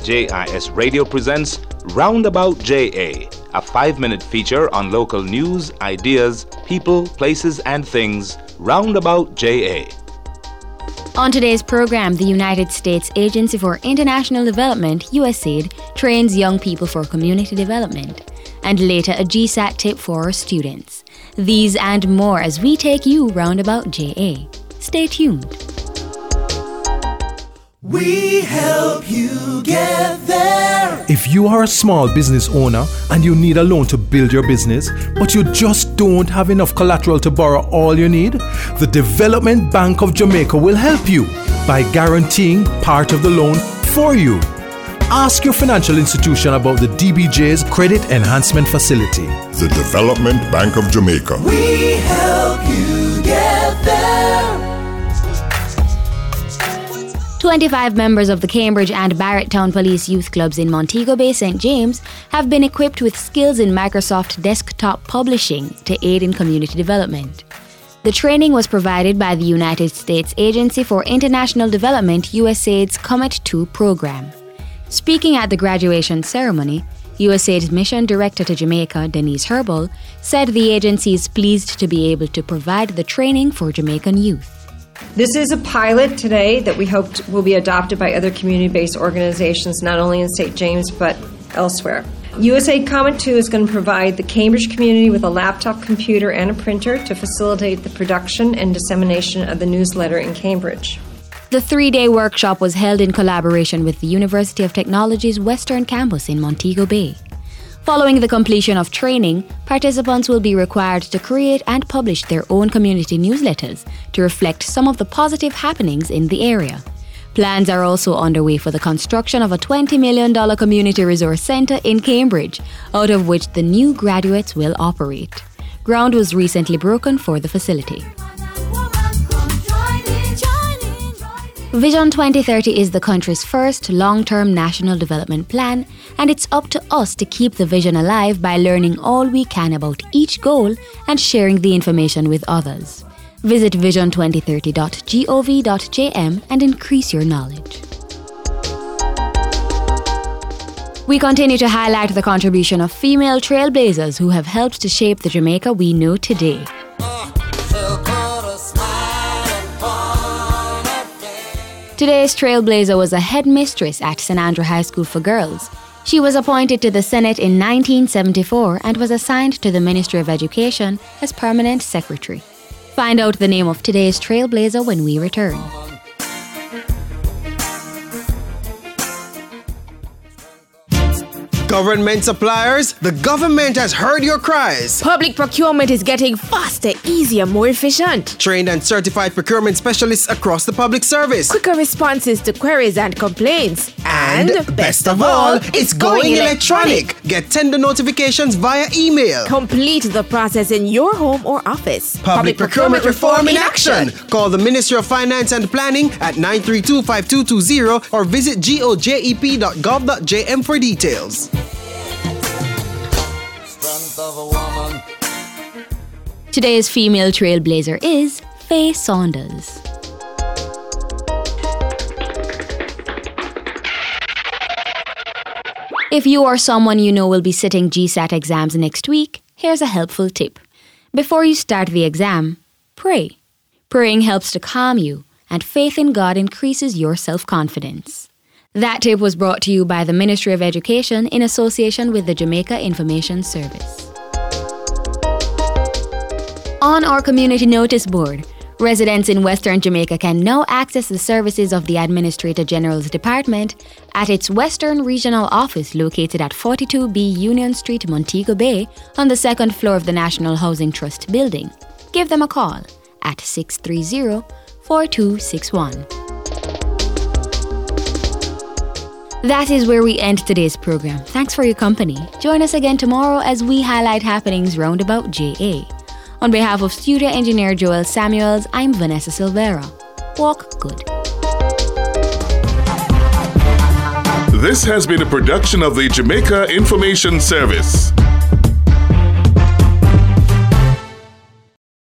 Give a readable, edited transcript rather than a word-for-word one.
JIS Radio presents Roundabout JA, a 5-minute feature on local news, ideas, people, places, and things. Roundabout JA. On today's program, the United States Agency for International Development, USAID, trains young people for community development. And later, a GSAT tip for our students. These and more as we take you Roundabout JA. Stay tuned. We help you get there. If you are a small business owner and you need a loan to build your business, but you just don't have enough collateral to borrow all you need, the Development Bank of Jamaica will help you by guaranteeing part of the loan for you. Ask your financial institution about the DBJ's Credit Enhancement Facility. The Development Bank of Jamaica. We help you get there. 25 members of the Cambridge and Barretttown Police Youth Clubs in Montego Bay, St. James have been equipped with skills in Microsoft Desktop Publishing to aid in community development. The training was provided by the United States Agency for International Development, USAID's Comet 2 program. Speaking at the graduation ceremony, USAID's Mission Director to Jamaica, Denise Herbal, said the agency is pleased to be able to provide the training for Jamaican youth. This is a pilot today that we hope will be adopted by other community-based organizations, not only in St. James, but elsewhere. USAID Comet 2 is going to provide the Cambridge community with a laptop computer and a printer to facilitate the production and dissemination of the newsletter in Cambridge. The 3-day workshop was held in collaboration with the University of Technology's Western Campus in Montego Bay. Following the completion of training, participants will be required to create and publish their own community newsletters to reflect some of the positive happenings in the area. Plans are also underway for the construction of a $20 million community resource centre in Cambridge, out of which the new graduates will operate. Ground was recently broken for the facility. Vision 2030 is the country's first long-term national development plan, and it's up to us to keep the vision alive by learning all we can about each goal and sharing the information with others. Visit vision2030.gov.jm and increase your knowledge. We continue to highlight the contribution of female trailblazers who have helped to shape the Jamaica we know today. Today's trailblazer was a headmistress at St. Andrew High School for Girls. She was appointed to the Senate in 1974 and was assigned to the Ministry of Education as permanent secretary. Find out the name of today's trailblazer when we return. Government suppliers, the government has heard your cries. Public procurement is getting faster, easier, more efficient. Trained and certified procurement specialists across the public service. Quicker responses to queries and complaints. And best of all, it's going electronic. Get tender notifications via email. Complete the process in your home or office. Public procurement reform in action. Call the Ministry of Finance and Planning at 932-5220 or visit gojep.gov.jm for details. Today's female trailblazer is Faye Saunders. If you or someone you know will be sitting GSAT exams next week, here's a helpful tip. Before you start the exam, pray. Praying helps to calm you, and faith in God increases your self-confidence. That tip was brought to you by the Ministry of Education in association with the Jamaica Information Service. On our community notice board, residents in Western Jamaica can now access the services of the Administrator General's Department at its Western Regional Office located at 42B Union Street, Montego Bay, on the 2nd floor of the National Housing Trust building. Give them a call at 630-4261. That is where we end today's program. Thanks for your company. Join us again tomorrow as we highlight happenings roundabout JA. On behalf of studio engineer Joel Samuels, I'm Vanessa Silvera. Walk good. This has been a production of the Jamaica Information Service.